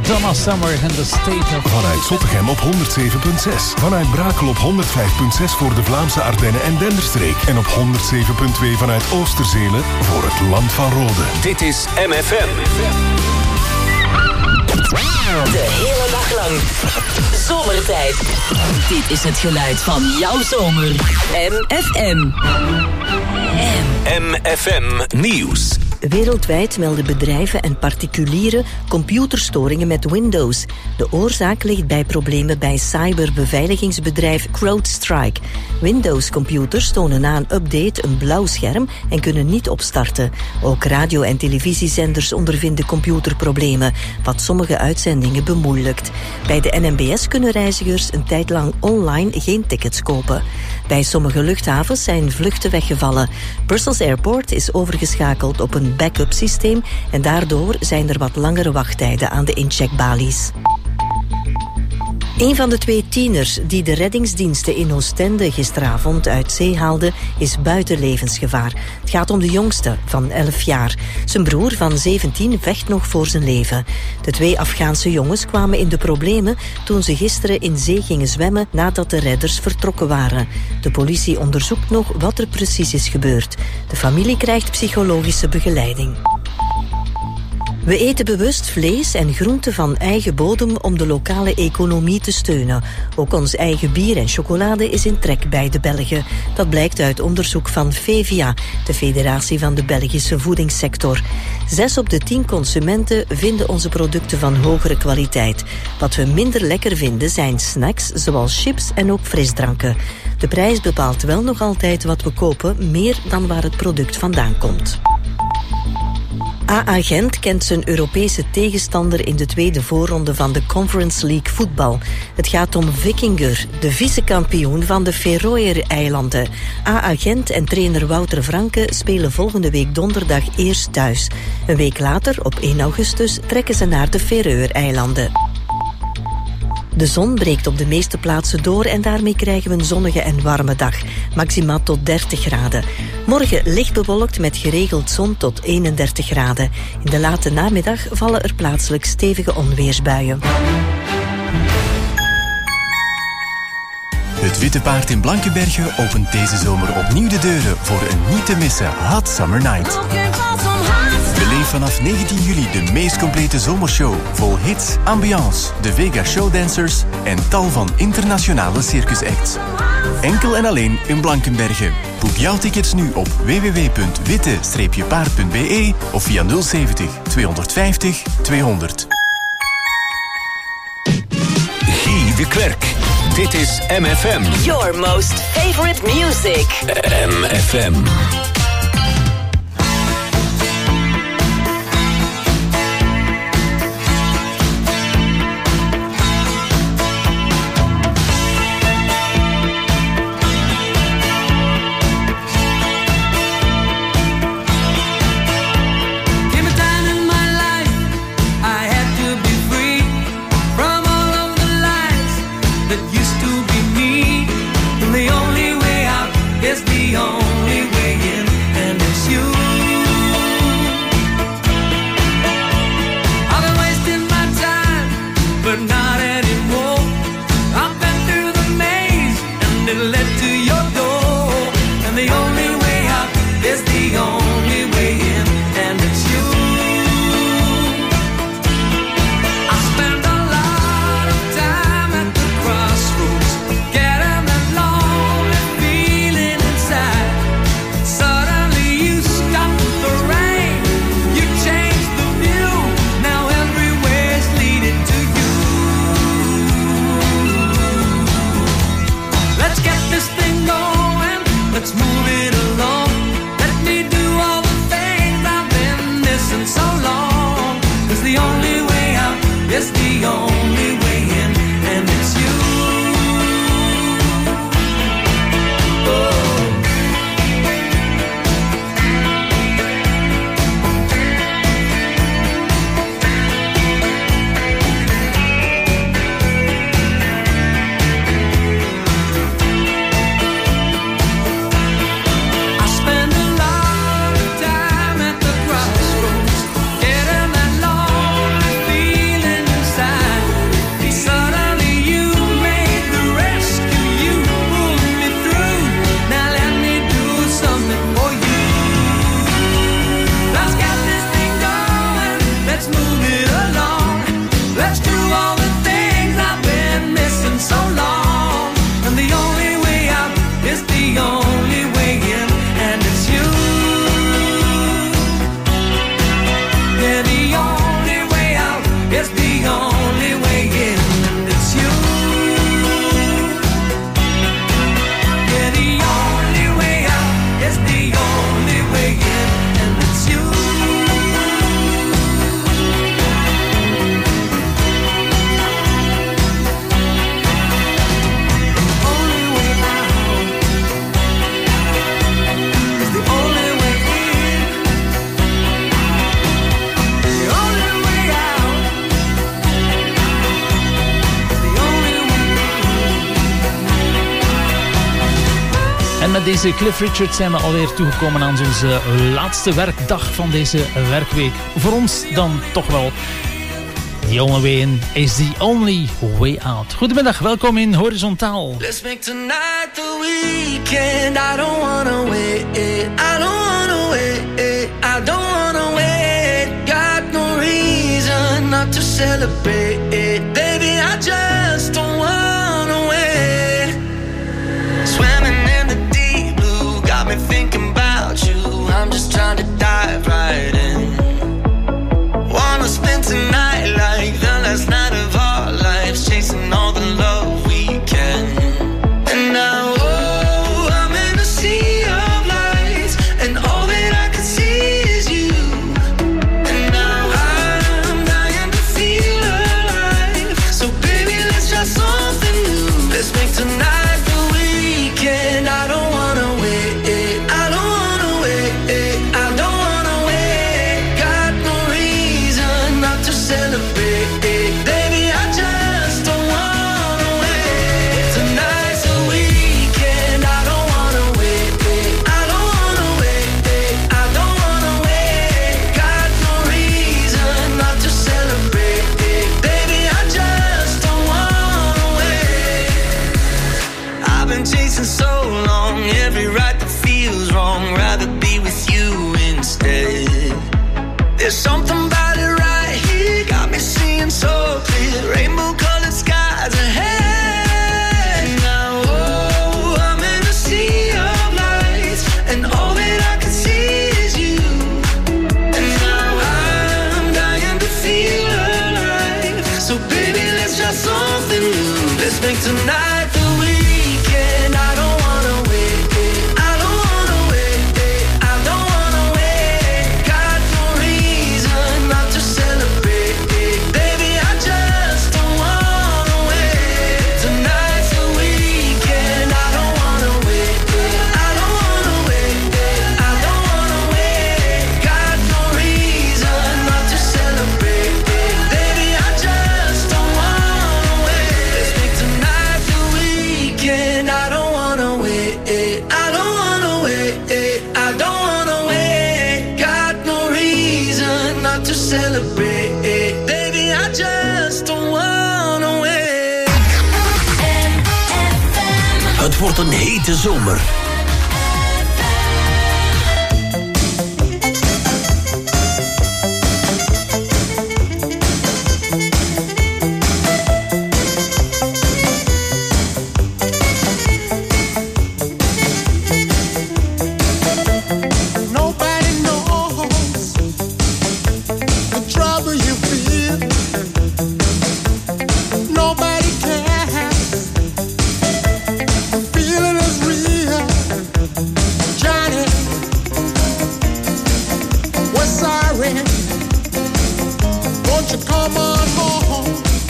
Donna Summer in the State of... Vanuit Zottegem op 107.6. Vanuit Brakel op 105.6 voor de Vlaamse Ardennen en Denderstreek. En op 107.2 vanuit Oosterzelen voor het Land van Rode. Dit is MFM. De hele dag lang. Zomertijd. Dit is het geluid van jouw zomer. MFM. MFM Nieuws. Wereldwijd melden bedrijven en particulieren computerstoringen met Windows. De oorzaak ligt bij problemen bij cyberbeveiligingsbedrijf CrowdStrike. Windows-computers tonen na een update een blauw scherm en kunnen niet opstarten. Ook radio- en televisiezenders ondervinden computerproblemen, wat sommige uitzendingen bemoeilijkt. Bij de NMBS kunnen reizigers een tijd lang online geen tickets kopen. Bij sommige luchthavens zijn vluchten weggevallen. Brussels Airport is overgeschakeld op een backup systeem en daardoor zijn er wat langere wachttijden aan de incheckbalies. Een van de 2 tieners die de reddingsdiensten in Oostende gisteravond uit zee haalden, is buiten levensgevaar. Het gaat om de jongste, van 11 jaar. Zijn broer van 17 vecht nog voor zijn leven. De 2 Afghaanse jongens kwamen in de problemen toen ze gisteren in zee gingen zwemmen nadat de redders vertrokken waren. De politie onderzoekt nog wat er precies is gebeurd. De familie krijgt psychologische begeleiding. We eten bewust vlees en groenten van eigen bodem om de lokale economie te steunen. Ook ons eigen bier en chocolade is in trek bij de Belgen. Dat blijkt uit onderzoek van FEVIA, de Federatie van de Belgische Voedingssector. 6 op de 10 consumenten vinden onze producten van hogere kwaliteit. Wat we minder lekker vinden zijn snacks zoals chips en ook frisdranken. De prijs bepaalt wel nog altijd wat we kopen, meer dan waar het product vandaan komt. AA Gent kent zijn Europese tegenstander in de tweede voorronde van de Conference League voetbal. Het gaat om Vikinger, de vice-kampioen van de Feroe-eilanden. AA Gent en trainer Wouter Franke spelen volgende week donderdag eerst thuis. Een week later, op 1 augustus, trekken ze naar de Feroe-eilanden. De zon breekt op de meeste plaatsen door en daarmee krijgen we een zonnige en warme dag. Maximaal tot 30 graden. Morgen licht bewolkt met geregeld zon tot 31 graden. In de late namiddag vallen er plaatselijk stevige onweersbuien. Het Witte Paard in Blankenberge opent deze zomer opnieuw de deuren voor een niet te missen Hot Summer Night. Beleef vanaf 19 juli de meest complete zomershow, vol hits, ambiance, de Vega Showdancers en tal van internationale circusacts. Enkel en alleen in Blankenberge. Boek jouw tickets nu op www.witte-paard.be of via 070 250 200. Guy de Klerk. Dit is MFM. Your most favorite music. MFM. En met deze Cliff Richard zijn we alweer toegekomen aan onze laatste werkdag van deze werkweek. Voor ons dan toch wel. The only way in is the only way out. Goedemiddag, welkom in Horizontaal. Let's make tonight the weekend. I don't wanna wait. I don't wanna wait. I don't wanna wait. Got no reason not to celebrate. Baby, I just don't wanna wait. Swimming in the deep blue got me thinking about you. I'm just trying to dive right in. Wanna spend tonight like the last night of our lives, chasing all the love we can. And now, oh, I'm in a sea of lights, and all that I can see is you. And now I'm dying to feel alive. So baby, let's try something new. Let's make tonight the weekend. I don't wanna wait. I don't wanna wait. I don't wanna wait. Got no reason not to celebrate. Baby, I just don't wanna wait. Tonight's the weekend. I don't wanna wait. I don't wanna wait. I don't wanna wait. Got no reason not to celebrate. Baby, I just don't wanna wait. I've been chasing so long, every right that feels wrong. Rather be with you instead. There's something about it right here, got me seeing so clear. Rainbow-colored skies ahead. Now, oh, I'm in a sea of lights, and all that I can see is you. And now I'm dying to feel alive. So baby, let's try something new. Let's make tonight the weekend. I don't wanna wait. I don't wanna wait. I don't wanna wait. Got no reason not to celebrate. Baby, I just don't wanna wait. Tonight's the weekend. I don't wanna wait. I don't wanna wait. I don't wanna wait. Got no reason not to celebrate. Baby, I just don't wanna wait. Let's make tonight the weekend. I don't wanna wait. I don't wanna wait. I don't wanna wait. Got no reason not to celebrate. Baby, I just don't wanna wait. Het wordt een hete zomer. Nobody knows the trouble you feel. Nobody cares. The feeling is real. Johnny, we're sorry. Won't you come on home?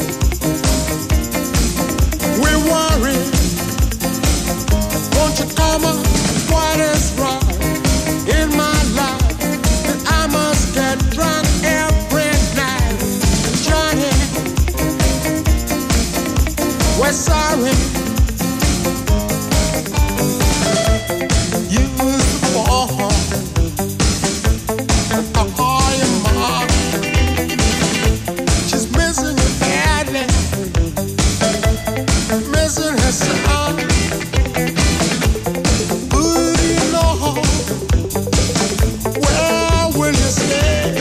We're worried. Won't you come on? What is wrong in my life that I must get drunk every night? Johnny, we're sorry. You used to fall and all your mom. She's missing you badly, missing her son. Booty Lord, where will you stay?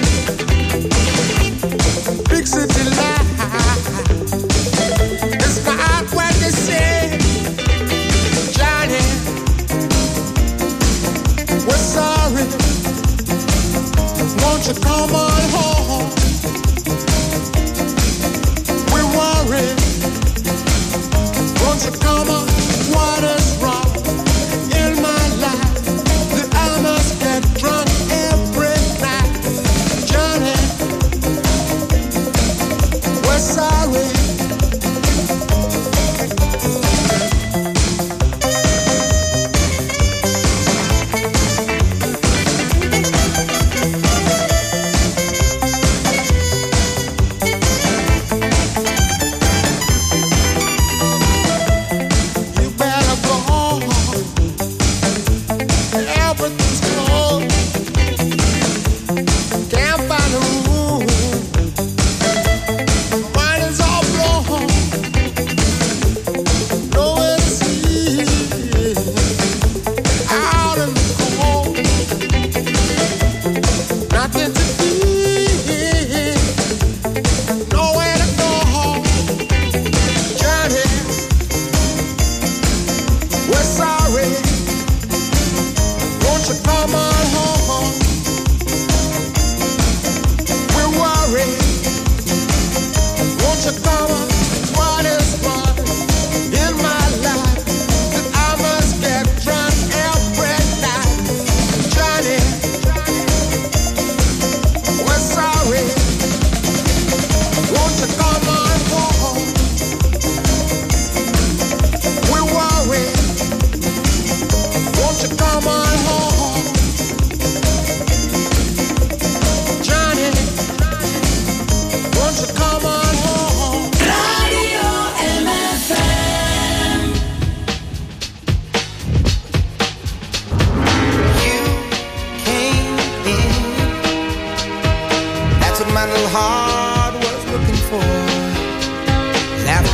Big city life, it's not what they say. Johnny, we're sorry. Won't you come on home? We're worried. Won't you come on? What is wrong in my life that I must get drunk every night? Johnny, we're sorry. You better go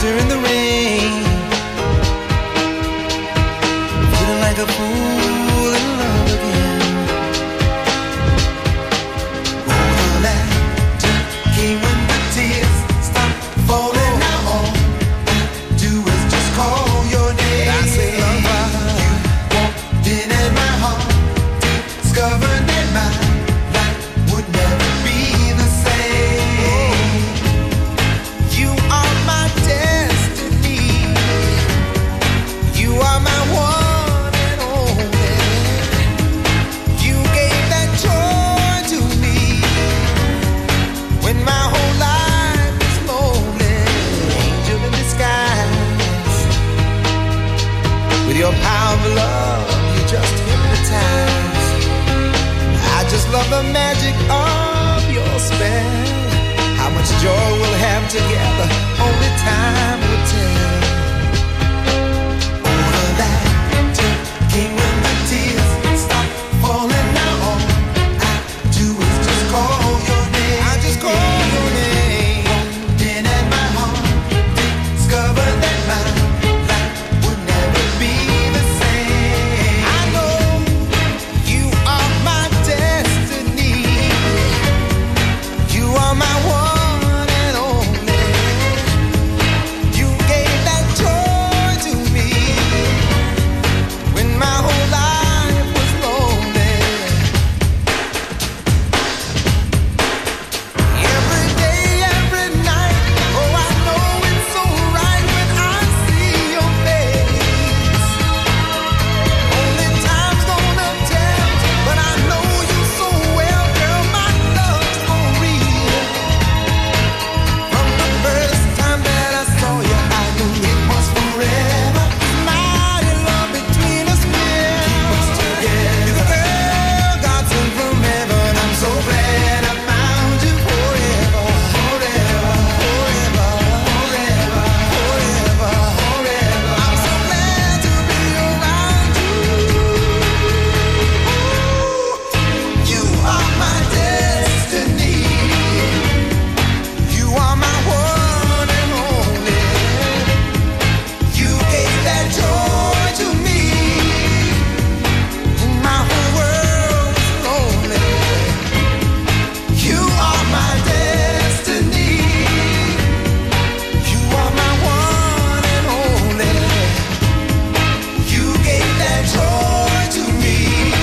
sister in the rain, feeling like a fool in love again. Oh, the laughter came when the tears stopped falling. Now all I do is just call your name. I say, lover, you walked in and my heart discovered that my life would never be the same. You are my destiny. You are my one and only. You gave that joy to me when my whole life was lonely. Angel in disguise, with your power of love, you just hypnotize. I just love the magic of your spell. How much joy we'll have together, only time will tell. Oh, the laughter came when the tears stopped falling. Now all I do is just call your name. I just call your name. Walked in and my heart discovered that my life would never be the same. I know you are my destiny. You are my one and only. You gave that joy to me when my whole life was lonely. Every day, every night, oh, I know it's so right when I see your face. Only time's gonna tell, but I know you so well, girl, my love's for real. From the first time that I saw you, I knew it was forever. Mighty love between us will keep us together. You're the girl God sent from heaven. I'm so glad I found you forever, forever, forever, forever, forever, forever. I'm so glad to be around you. You are my destiny. You are my one and only. You gave that joy to me when my whole world was lonely. You are my destiny. You are my one and only. You gave that joy to me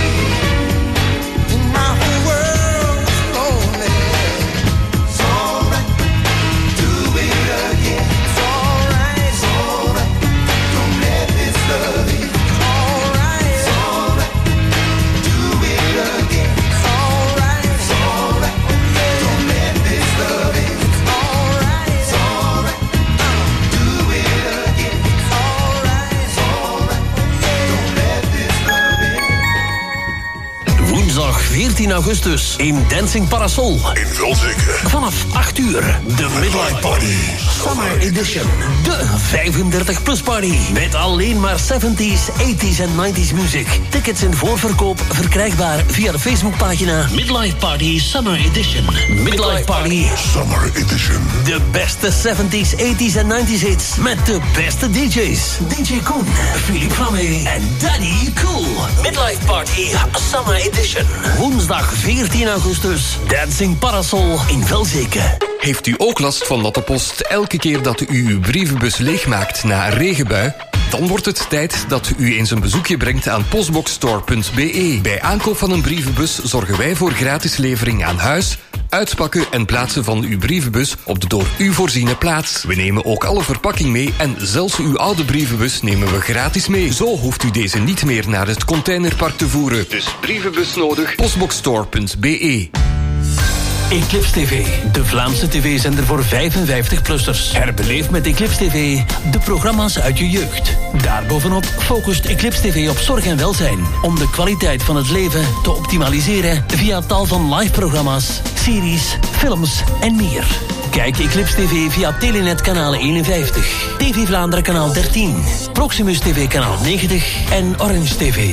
when my whole world was lonely. It's alright, do it again. It's alright, it's alright. Don't let this love in. It's alright, it's alright. Do it again. It's alright, it's alright. Don't let this love in. It's alright, it's alright. Do it again. It's alright, it's alright. Don't let this love in. Woensdag 14 augustus in Dancing Parasol. In Vulzeke. Vanaf 8 uur, de Midlife Party Summer Edition. De 35-plus party. Met alleen maar 70s, 80s en 90s muziek. Tickets in voorverkoop verkrijgbaar via de Facebookpagina Midlife Party Summer Edition. Midlife Party Summer Edition. De beste 70s, 80s en 90s hits. Met de beste DJ's. DJ Koen, Philippe Flamme en Danny Cool. Midlife Party Summer Edition. Woensdag 14 augustus. Dancing Parasol in Velzeke. Heeft u ook last van dat de post elke keer dat u uw brievenbus leegmaakt na een regenbui? Dan wordt het tijd dat u eens een bezoekje brengt aan postboxstore.be. Bij aankoop van een brievenbus zorgen wij voor gratis levering aan huis, uitpakken en plaatsen van uw brievenbus op de door u voorziene plaats. We nemen ook alle verpakking mee en zelfs uw oude brievenbus nemen we gratis mee. Zo hoeft u deze niet meer naar het containerpark te voeren. Dus brievenbus nodig, postboxstore.be. Eclipse TV, de Vlaamse tv-zender voor 55-plussers. Herbeleef met Eclipse TV de programma's uit je jeugd. Daarbovenop focust Eclipse TV op zorg en welzijn, om de kwaliteit van het leven te optimaliseren via tal van live-programma's, series, films en meer. Kijk Eclipse TV via Telenet kanaal 51, TV Vlaanderen kanaal 13, Proximus TV kanaal 90 en Orange TV.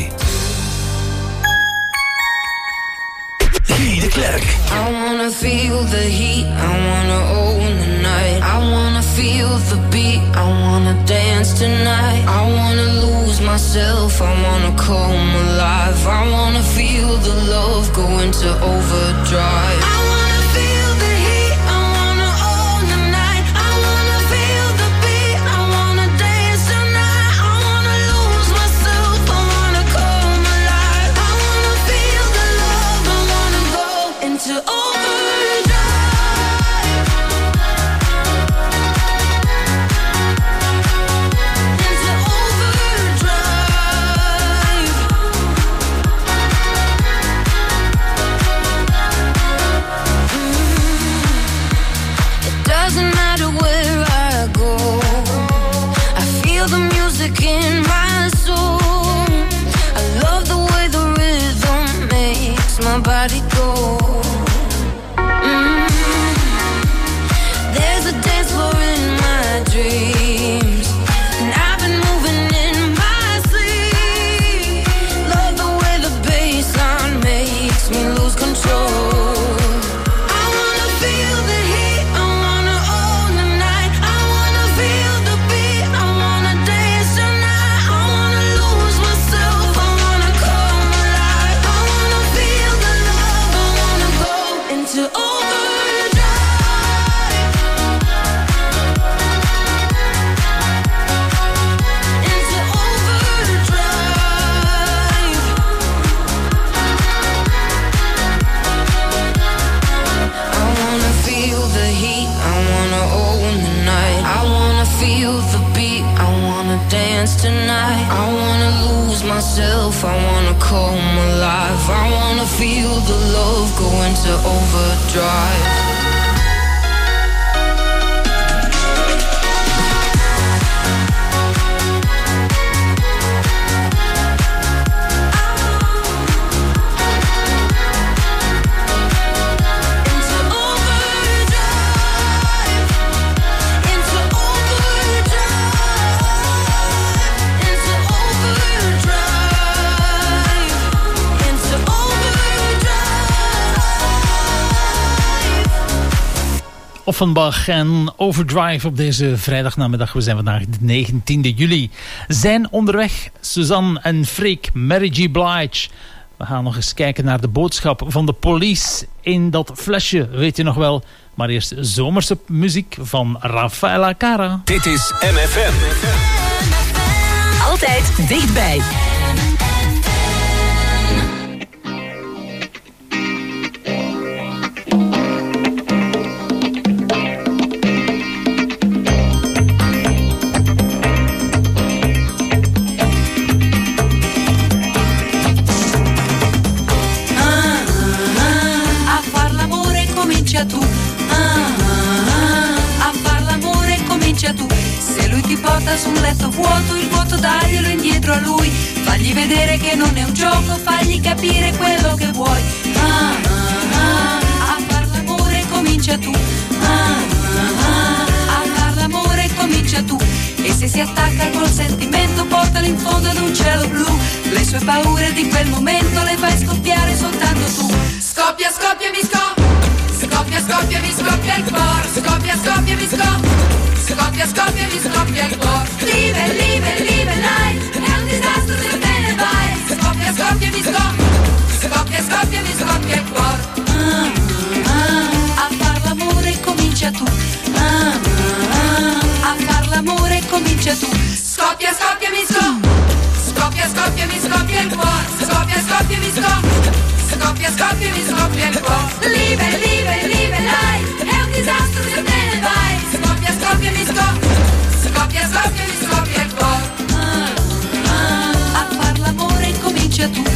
De Klerk. I wanna feel the heat, I wanna own the night, I wanna feel the beat, I wanna dance tonight. I wanna lose myself, I wanna come alive. I wanna feel the love go into overdrive. I wanna feel the heat, I wanna own the night. I wanna feel the beat, I wanna dance tonight. I wanna lose myself, I wanna come alive. I wanna feel the love, I wanna go into overdrive. In my soul, I love the way the rhythm makes my body go. There's a dance floor in my dreams, and I've been moving in my sleep. Love the way the bassline makes me lose control. Tonight, I wanna lose myself, I wanna come alive. I wanna feel the love go into overdrive. Offenbach en Overdrive op deze vrijdagnamiddag. We zijn vandaag de 19e juli. Zijn onderweg Suzanne en Freek, Mary J. Blige. We gaan nog eens kijken naar de boodschap van de Police in dat flesje, weet je nog wel. Maar eerst zomerse muziek van Rafaela Cara. Dit is MFM. Altijd dichtbij. Tu a far l'amore comincia tu. Se lui ti porta su un letto vuoto, il vuoto daglielo indietro a lui. Fagli vedere che non è un gioco, fagli capire quello che vuoi. A far l'amore comincia tu. A far l'amore comincia tu. E se si attacca col sentimento, portalo in fondo ad un cielo blu. Le sue paure di quel momento le fai scoppiare soltanto tu. Scoppia, scoppia, mi scoppia. Scoppia, scoppia, mi scoppia il cuore. Scoppia, scoppia, mi scoppia. Scoppia, scoppia, mi scoppia il cuore. Live, live, live life. È un disastro se te ne vai. Scoppia, scoppia, mi scoppia. Scoppia, scoppia, mi scoppia il cuore. A far l'amore comincia tu. A far l'amore comincia tu. Scoppia, scoppia, mi scoppia. Scoppia, scoppia, mi scoppia il cuore. Scoppia, scoppia, mi scoppia. Scoppia, scoppia, mi scoppia il cuore. Live, live, live life. È un disastro se te ne vai. Scoppia, scoppia, mi scoppia. Scoppia, scoppia, mi scoppia il cuore. A far l'amore comincia tu.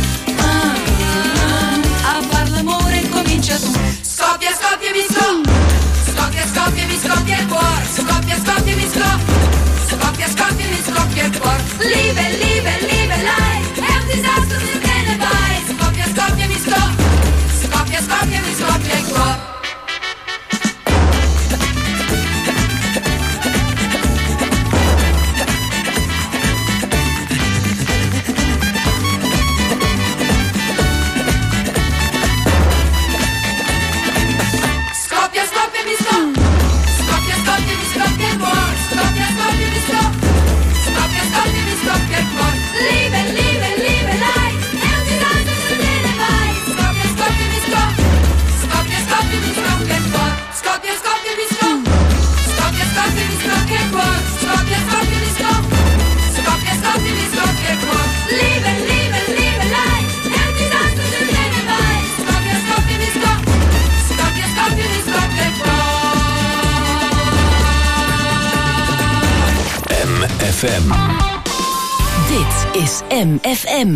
A far l'amore comincia tu. Scoppia, scoppia, mi scoppia. Scoppia, scoppia, mi scoppia il cuore. Scoppia, scoppia, mi scoppia. Scoppia, scoppia, mi scoppia il cuore. Live, live, live life. È un disastro se te ne vai. Scoppia, scoppia, mi scoppia. Scoppia, scoppia, mi scoppia scoppia il cuore, scoppia, scoppia, mi scoppia. Scoppia, scoppia, mi scoppia il cuore. Liebe, liebe, liebe, lei, è un disastro se te ne vai. Scoppia, scoppia, mi scoppia. Scoppia, scoppia, mi scoppia il cuore. MFM. Dit is MFM.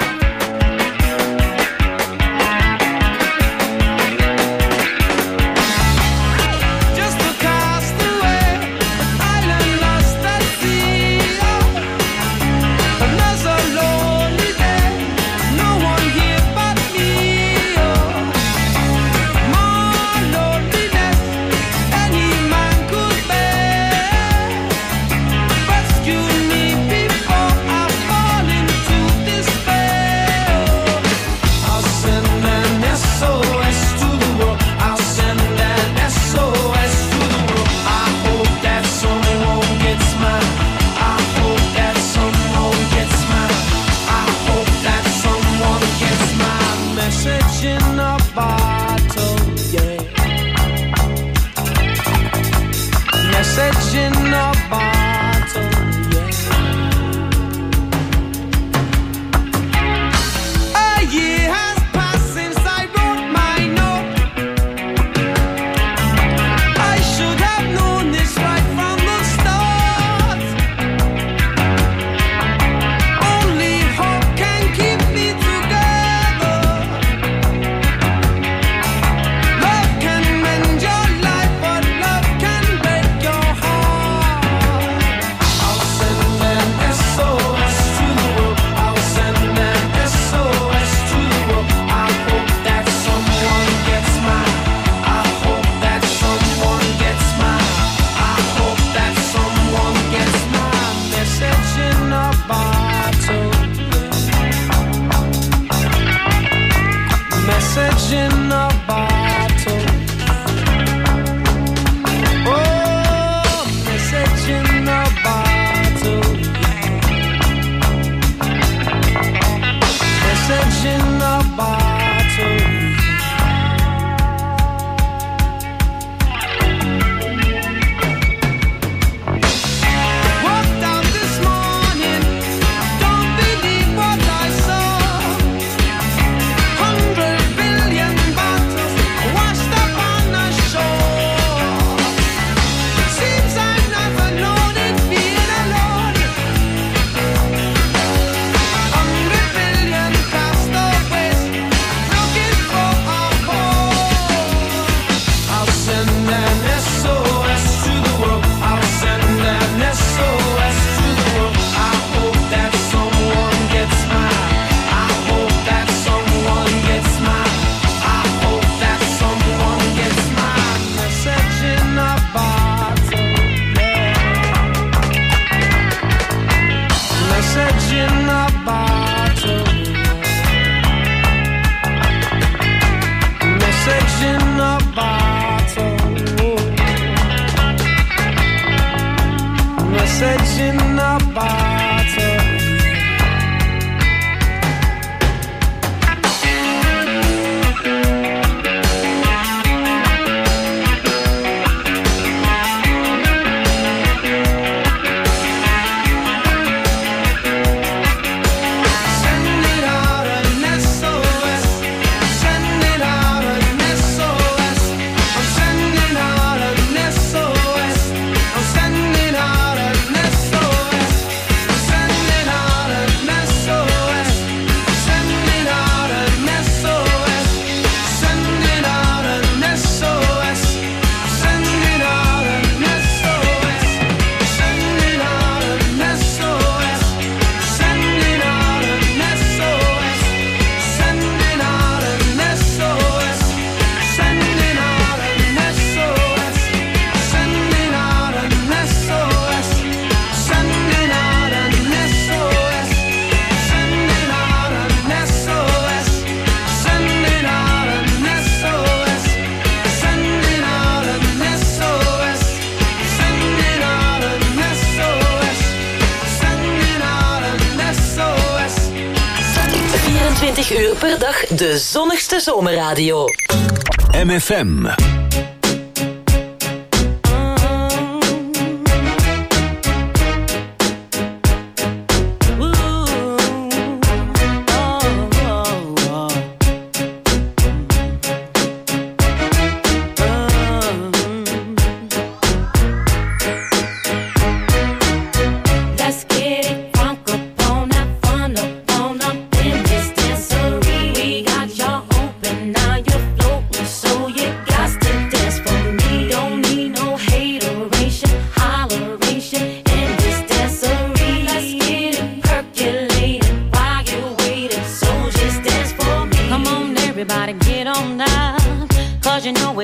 uur per dag de zonnigste zomerradio. MFM.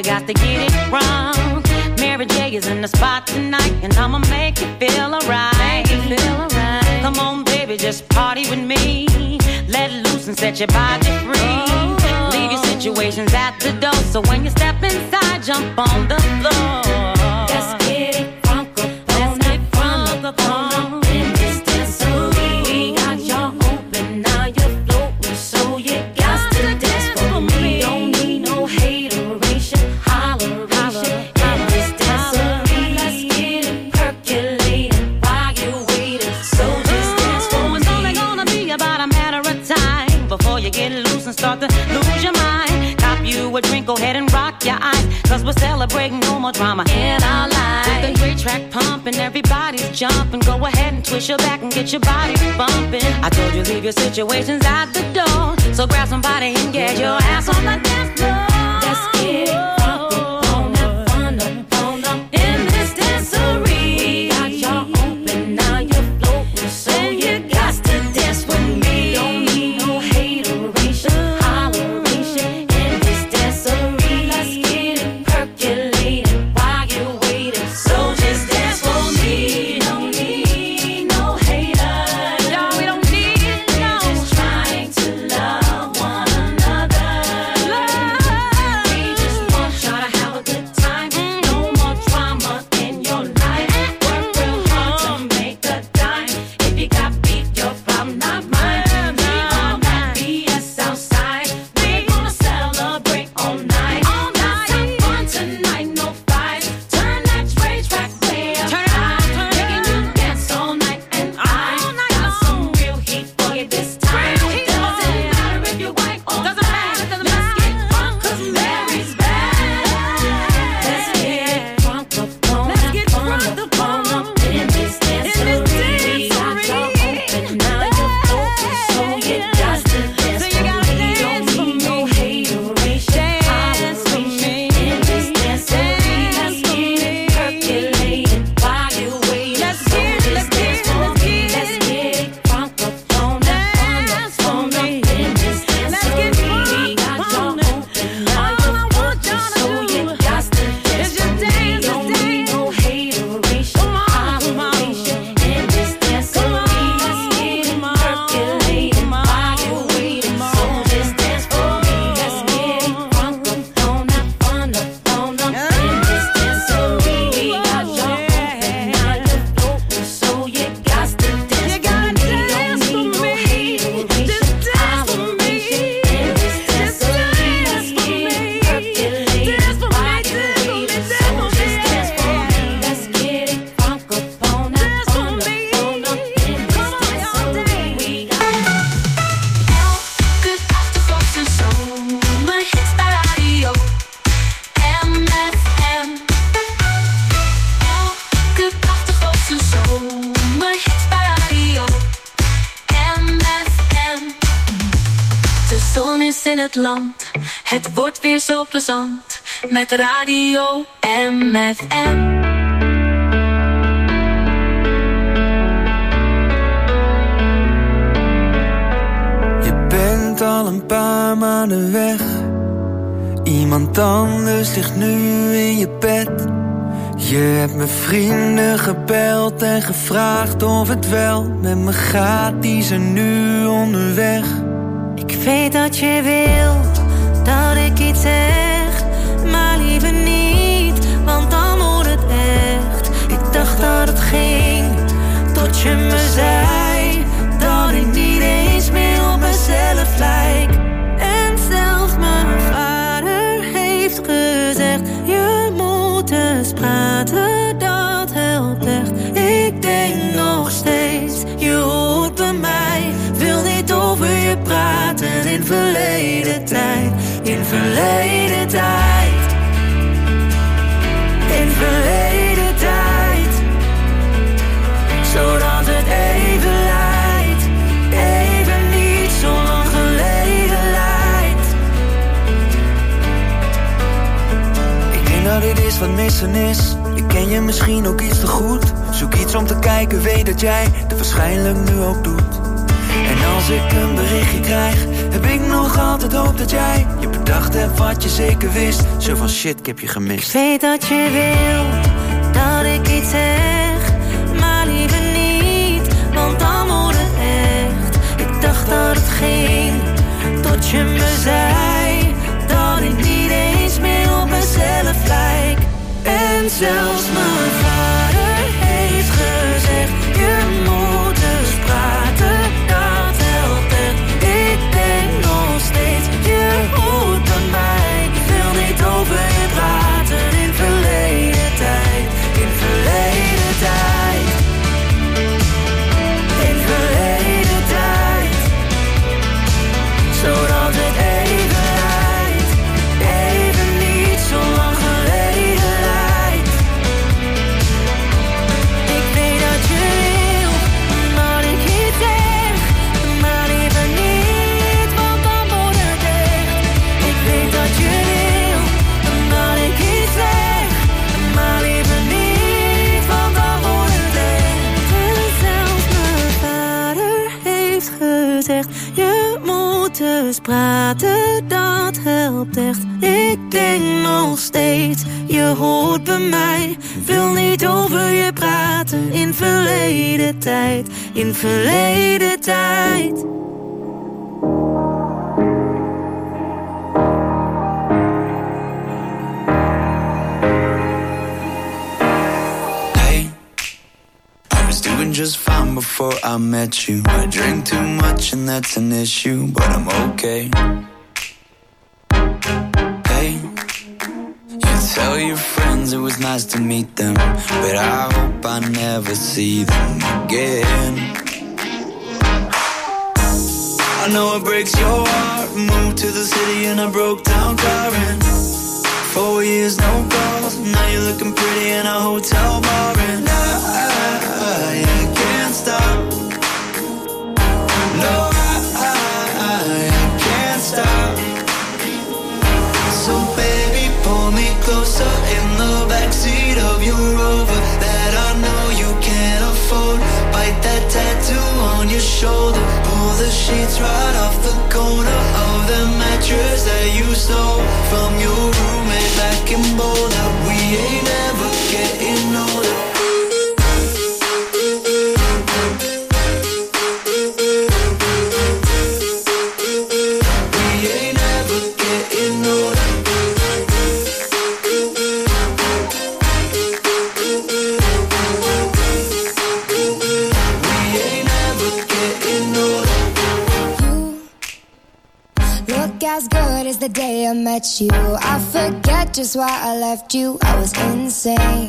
got to get it wrong. Mary J is in the spot tonight, and I'ma make you feel alright. Come on, baby, just party with me. Let loose and set your body free. Leave your situations at the door, so when you step inside, jump on the floor. Let's get it crunk up, let's get crunk up on in this dancery. We got y'all open, now you're floating, so you got to dance for me. Don't need no hateration, holleration in this dancery. Let's get it percolating while you're waiting, so just dance for me. It's only gonna be about a matter of time before you get loose and start to lose your mind. Cop you a drink, go ahead and rock your eyes, cause we're celebrating no more drama in our lives. With a great track pumping, everybody's jumping. Go ahead and twist your back and get your body bumping. I told you leave your situations at the door, so grab somebody and get your ass on the dance floor. Let's get it crunk up on that fun up in this dancery. We got y'all open, now you're floating, so you got to dance with me. Don't need no hateration, holleration in this dancery. Let's get it percolating while you're waiting, so just dance for me. Don't need no haters, no, we don't need no. Just trying to love one another. We just want y'all to have a good time. No more drama in your life. Work real hard to make a dime. If you got beef, your problem, not mine. Leave all that BS outside. We're gonna celebrate all night. Let's have fun tonight, no fights. Turn that rage track way up high. Making you dance all night, and I got some real heat for you this time. Doesn't matter if you're white or black. Let's get drunk 'cause Mary's back. Let's get drunk up on that fun up in this dancery. We got y'all open, now you're open, so you got to dance for me. Don't need no hateration, holleration in this dancery. Let's get it percolating while you're waiting, so just dance for me. Let's get it crunk up on that fun up in this dancery. We got y'all open, now you're open, so you got to dance for me. Don't need no hateration, holleration in this dancery. Let's get it percolating while you're waiting, so just dance for me. Let's get it crunk up on that fun up in this dancery. We got y'all open, now you're floating, so you got to dance for me. Don't need no hateration, holleration in this dancery. Let's get it percolating while you're waiting, so just dance for me. Let's get it crunk up on that fun up in this dancery. We got Elke achtergrond een zomerhit bij radio MFM. Elke achtergrond een zomerhit bij radio MFM. De zon is in het land, het wordt weer zo plezant met radio MFM. Je bent al een paar maanden weg. Iemand anders ligt nu in je bed. Je hebt mijn vrienden gebeld en gevraagd of het wel met me gaat. Die zijn nu onderweg. Ik weet dat je wil dat ik iets zeg, maar liever niet, want dan wordt het echt. Ik dacht dat het ging, tot je me zei dat ik niet eens meer op mezelf lijk. En zelfs mijn vader heeft gezegd, je moet eens praten, dat helpt echt. Ik denk nog steeds, je hoort bij mij, wil niet over je praten in verleden tijd. In verleden tijd. In verleden tijd. Zodat het even lijkt, even niet zo lang geleden lijkt. Ik denk dat dit is wat missen is. Ik ken je misschien ook iets te goed. Zoek iets om te kijken, weet dat jij het waarschijnlijk nu ook doet. En als ik een berichtje krijg heb ik nog altijd hoop dat jij je bedacht hebt wat je zeker wist. Zo van shit, ik heb je gemist. Ik weet dat je wil dat ik iets zeg, maar liever niet, want dan wordt het echt. Ik dacht dat het ging, tot je me zei dat ik niet eens meer op mezelf lijk. En zelfs mijn vader heeft gezegd, je moet dus praten, dat helpt echt. Ik denk nog steeds, je hoort bij mij. Ik wil niet over je praten, in verleden tijd, in verleden tijd, in verleden tijd. Zodat het even lijkt, even niet zo lang geleden lijkt. Ik weet dat je wil, maar ik niet zeg, maar even niet, want dan wordt het echt. Ik weet dat je wil, maar ik niet zeg, maar even niet, want dan wordt het echt. En zelfs mijn vader heeft gezegd, je moet dus praten, dat helpt echt. Ik denk nog steeds, je hoort bij mij. Wil niet over je praten, in verleden tijd, in verleden tijd. Hey, I was doing just fine before I met you. I drink too much and that's an issue, but I'm okay. Hey, you tell your friends it was nice to meet them, but I hope I never see them again. I know it breaks your heart. Moved to the city and I broke down crying. 4 years, no calls. Now you're looking pretty in a hotel bar, and I can't stop. No, I can't stop. So baby, pull me closer in the backseat of your Rover that I know you can't afford. Bite that tattoo on your shoulder. Pull the sheets right off the corner of the mattress that you stole from your roommate back in Boulder. We ain't ever getting older. As good as the day I met you. I forget just why I left you. I was insane.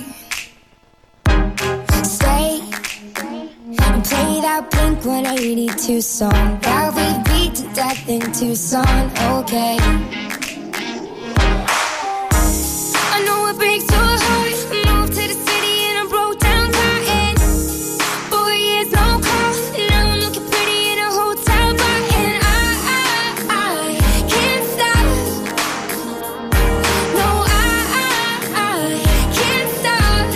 Stay and play that Blink-182 song that we beat to death in Tucson. Okay. I know it breaks your heart. Moved to the city and I broke down crying. 4 years, no call. Now I'm looking pretty in a hotel bar, and I can't stop. No, I can't stop.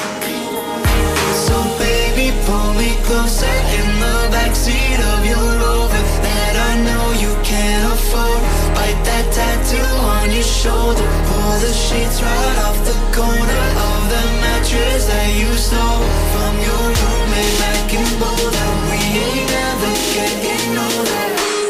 So baby, pull me closer in the backseat of your Rover that I know you can't afford. Bite that tattoo on your shoulder. Pull the sheets right off the corner of the mattress that you stole from your roommate back in Boulder. We ain't ever getting older.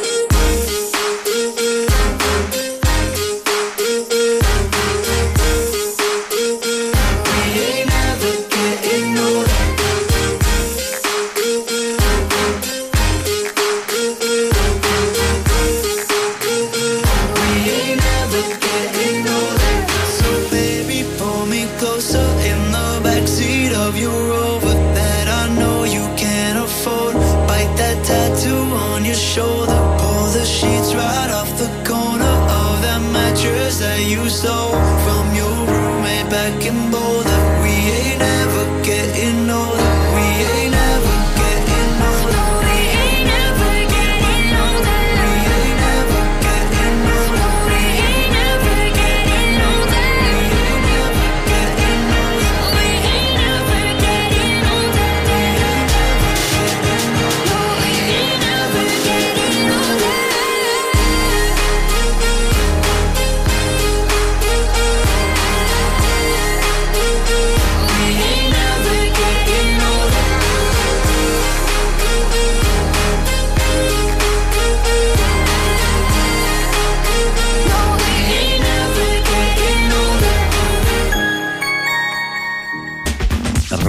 Shoulder, pull the sheets right off the corner of that mattress that you stole from your roommate back in Boulder. We ain't ever getting older. We ain't ever getting older. We ain't ever getting older. We ain't ever getting older. We ain't ever getting older. We ain't ever getting older. We ain't ever getting older. We ain't ever getting older. We ain't ever getting older.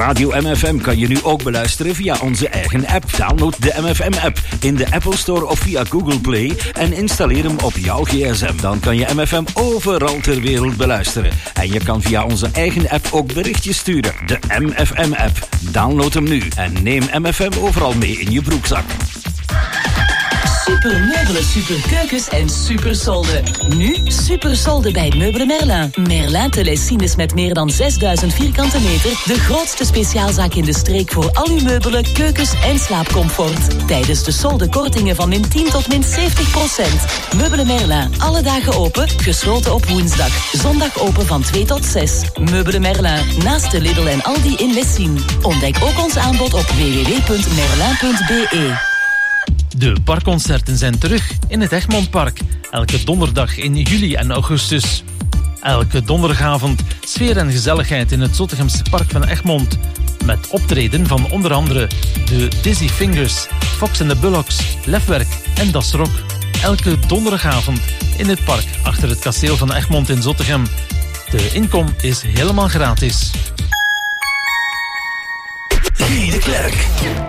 Radio MFM kan je nu ook beluisteren via onze eigen app. Download de MFM-app in de Apple Store of via Google Play en installeer hem op jouw gsm. Dan kan je MFM overal ter wereld beluisteren. En je kan via onze eigen app ook berichtjes sturen. De MFM-app. Download hem nu en neem MFM overal mee in je broekzak. Super meubelen, super keukens en super solden. Nu super solden bij Meubelen Merlin. Merlin Telesines met meer dan 6000 vierkante meter. De grootste speciaalzaak in de streek voor al uw meubelen, keukens en slaapcomfort. Tijdens de solden kortingen van min 10 tot min 70%. Meubelen Merlin, alle dagen open, gesloten op woensdag. Zondag open van 2 tot 6. Meubelen Merlin, naast de Lidl en Aldi in Lessien. Ontdek ook ons aanbod op www.merlin.be. De parkconcerten zijn terug in het Egmondpark. Elke donderdag in juli en augustus. Elke donderdagavond sfeer en gezelligheid in het Zottegemse Park van Egmond. Met optreden van onder andere de Dizzy Fingers, Fox and the Bullocks, Lefwerk en Das Rock. Elke donderdagavond in het park achter het kasteel van Egmond in Zottegem. De inkom is helemaal gratis. Guy de Klerk.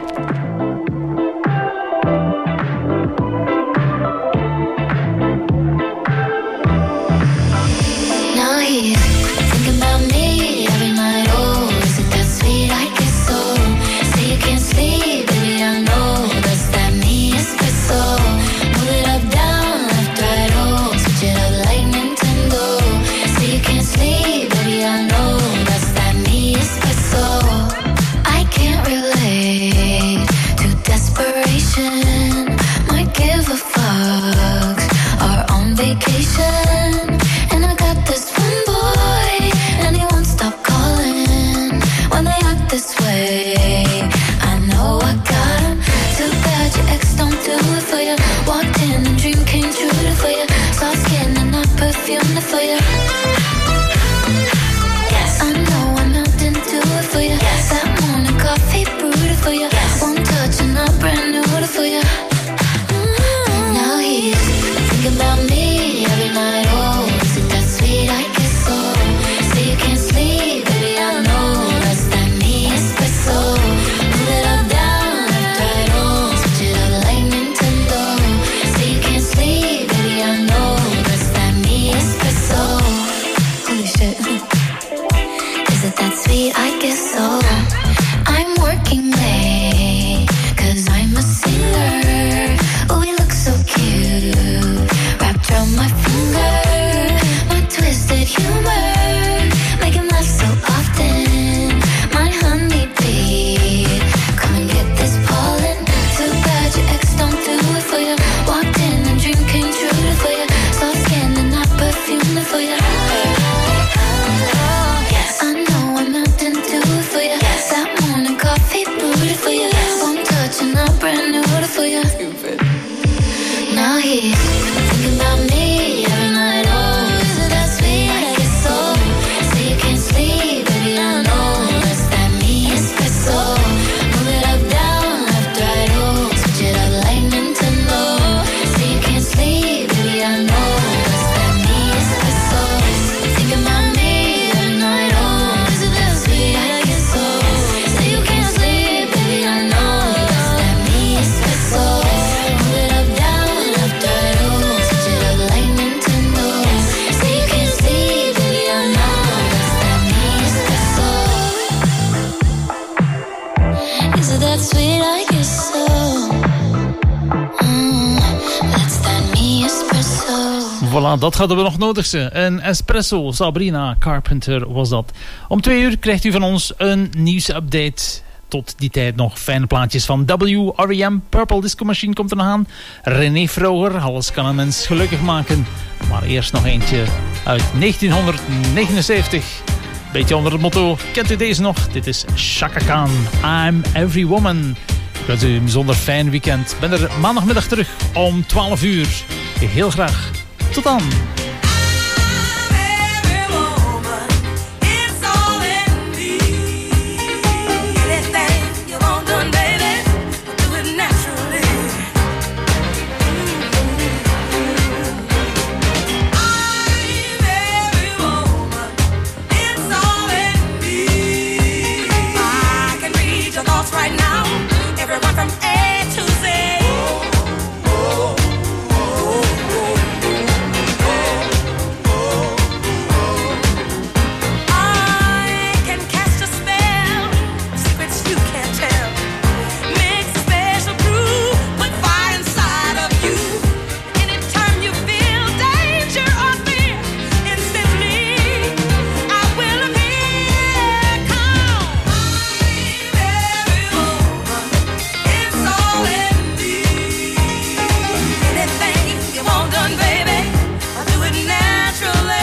Voilà, dat hadden we nog nodig. Een espresso, Sabrina Carpenter was dat. Om 2 uur krijgt u van ons een nieuwsupdate. Tot die tijd nog fijne plaatjes van W, R.E.M, Purple Disco Machine komt er nog aan. René Vroger, alles kan een mens gelukkig maken. Maar eerst nog eentje uit 1979. Beetje onder het motto, kent u deze nog? Dit is Chaka Khan, I'm Every Woman. Ik wens u een bijzonder fijn weekend. Ik ben er maandagmiddag terug om 12 uur. Heel graag. Tot dan. thoughts right now. Everyone from A to Z. I can cast a spell of secrets you can't tell. Mix a special brew with fire inside of you. Anytime you feel danger or fear, instantly I will appear. Come, I'm every woman. It's all in me. Anything you want done, baby, I'll do it naturally.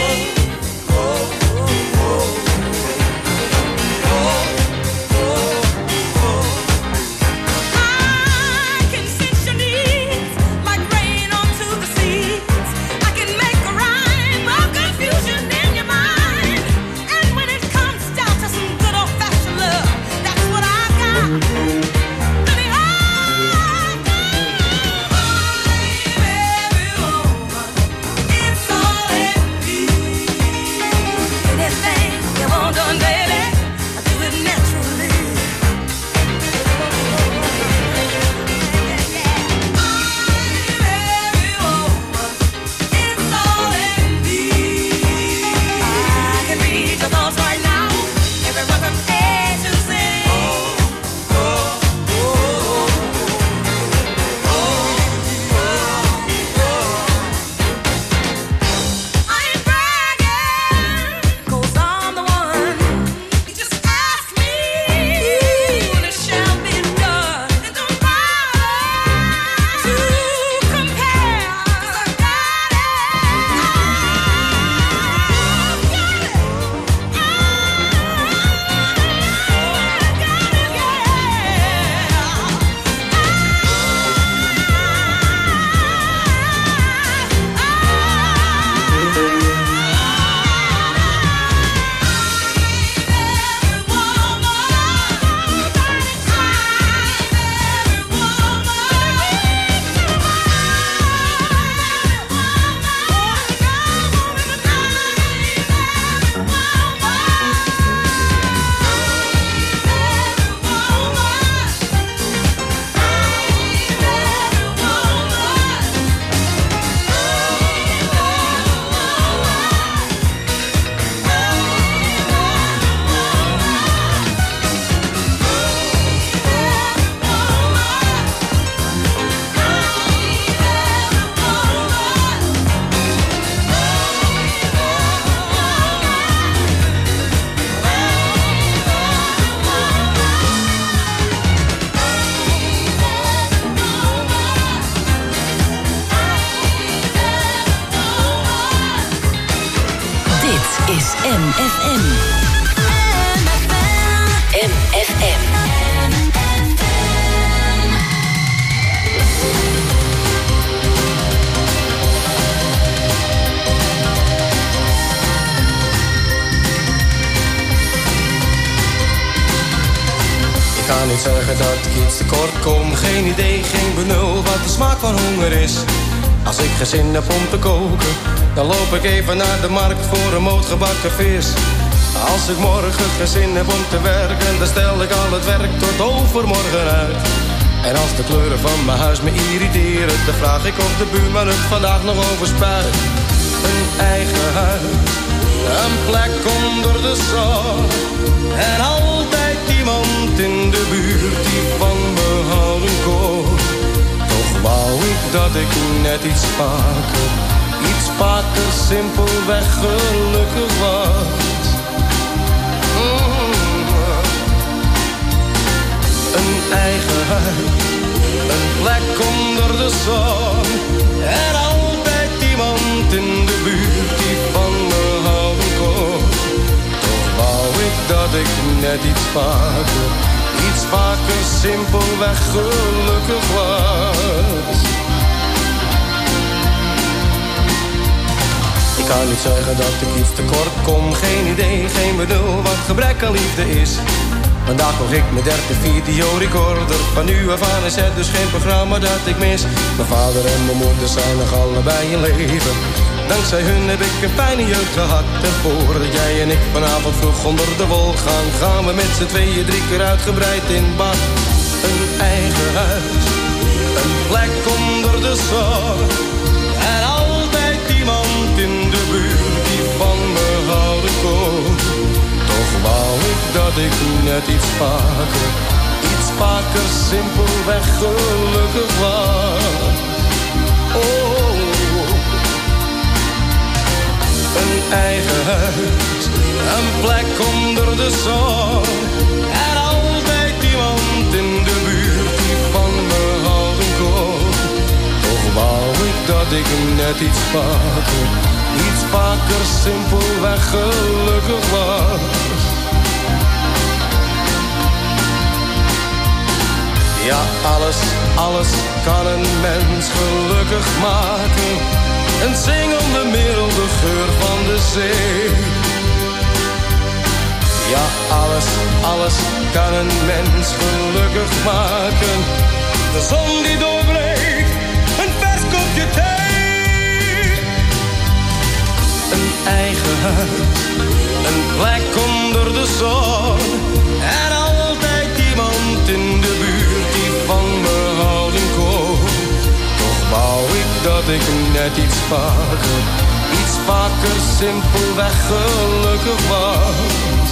I can sense your needs like rain onto the seas. I can make a rhyme of confusion in your mind. And when it comes down to some good old-fashioned love, that's what I got. Baby, I I'm every woman. It's all in me. Anything you want done, baby, I do it naturally. It's all in me. I can read your thoughts right now. Everyone from A to Z. I ain't bragging, 'cause I'm the one. You just ask me, and it shall be done. It don't bother to compare, 'cause I got it. Dit is MFM. MFM. Ik ga niet zeggen dat ik iets tekort kom. Geen idee, geen benul wat de smaak van honger is. Als ik geen zin heb om te koken, dan loop ik even naar de markt voor een moot gebakken vis. Als ik morgen geen zin heb om te werken, dan stel ik al het werk tot overmorgen uit. En als de kleuren van mijn huis me irriteren, dan vraag ik of de buurman het vandaag nog overspuit. Een eigen huis, een plek onder de zon. En altijd iemand in de buurt die van me houden kon. Toch wou ik dat ik net iets vaker simpelweg gelukkig was. Een eigen huis, een plek onder de zon. En altijd iemand in de buurt die van me houden kon. Toch wou ik dat ik net iets vaker simpelweg gelukkig was. Ik kan niet zeggen dat ik iets tekort kom. Geen idee, geen benul wat gebrek aan liefde is. Vandaag kocht ik mijn derde videorecorder. Van nu af aan is het dus geen programma dat ik mis. Mijn vader en mijn moeder zijn nog allebei in leven. Dankzij hun heb ik een fijne jeugd gehad. En voordat jij en ik vanavond vroeg onder de wol gaan, gaan we met z'n tweeën 3 keer uitgebreid in bad. Een eigen huis, een plek onder de zon. En altijd iemand in de buurt die van me houden kon. Toch wou ik dat ik net iets vaker simpelweg gelukkig was. Oh, een eigen huis, een plek onder de zon. En altijd iemand in de buurt die van me houden kon. Toch wou ik dat ik net iets vaker simpelweg gelukkig was. Ja, alles kan een mens gelukkig maken. Een zingende merel, de geur van de zee. Ja, alles kan een mens gelukkig maken. De zon die doorbreekt, een vers kopje thee. Een eigen huis, een plek onder de zon. En altijd iemand in de buurt die van me houden kon. Toch wou ik dat ik net iets vaker simpelweg gelukkig was.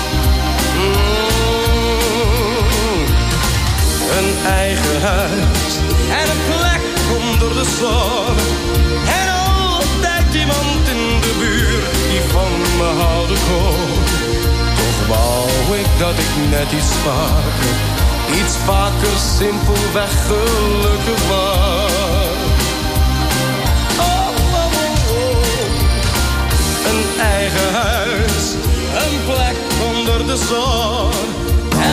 Een eigen huis en een plek onder de zon. En altijd iemand in de buurt die van me houden kon. Toch wou ik dat ik net iets vaker simpelweg gelukkig was. Oh, oh, oh, oh. Een eigen huis, een plek onder de zon. En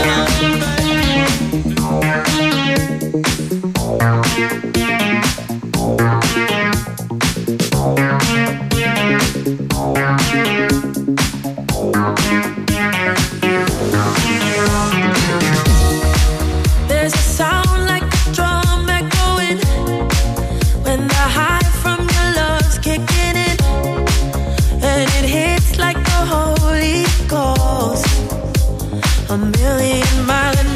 there's a sound like a drum echoing when the high from your love's kicking in, and it hits like the Holy Ghost. A million mile an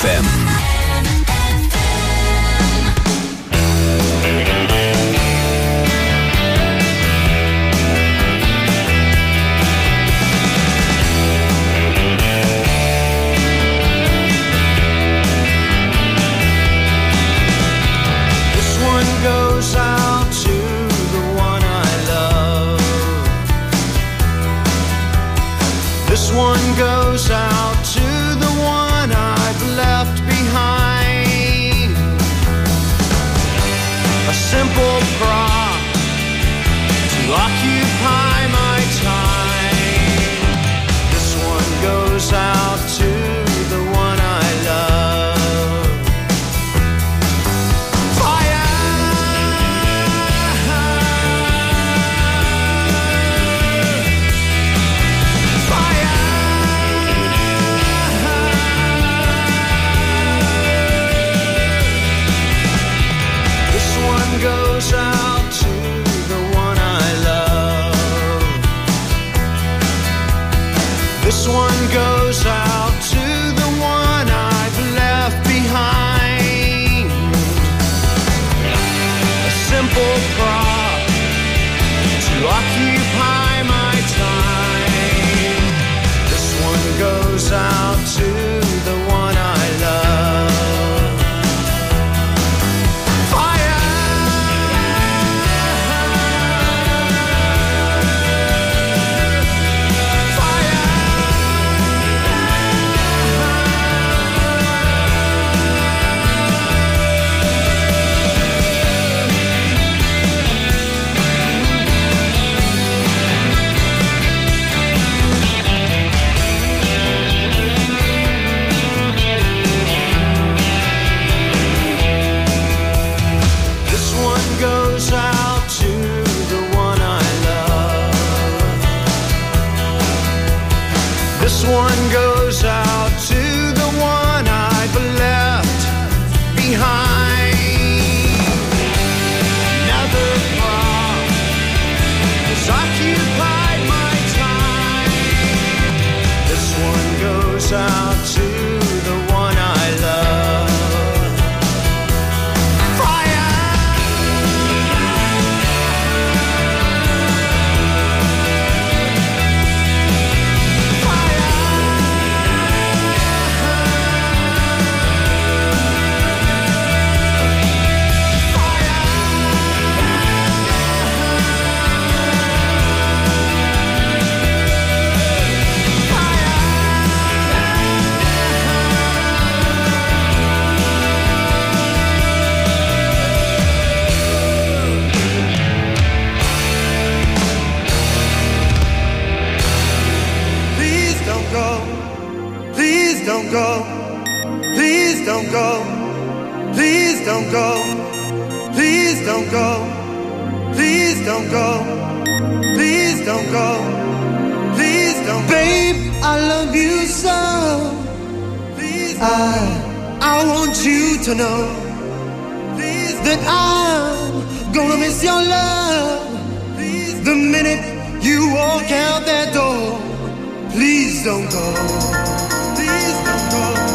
FM. Goes out to the one I love. This one goes out to the one I've left behind. A simple prop to occupy my time. This one goes out to the one I love. Goes out to the one I love. This one goes out to the one I've left behind. A simple prop to occupy my time. This one goes out to the one I love. Goes out to the one I love. This one goes out to the one I've left behind. Another prop has occupied my time. This one goes out to the one I love. Please don't go. Please don't go. Please don't go. Please don't go. Please don't go. Please don't go. Please don't go. Babe, I love you so. Please I want you to know that I'm gonna miss your love the minute you walk out that door. Please don't go. Please don't go.